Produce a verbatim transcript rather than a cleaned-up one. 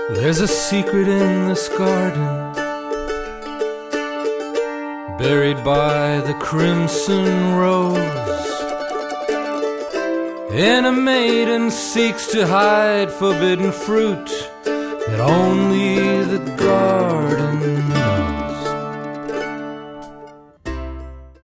There's a secret in this garden, buried by the crimson rose, and a maiden seeks to hide forbidden fruit that only the garden knows.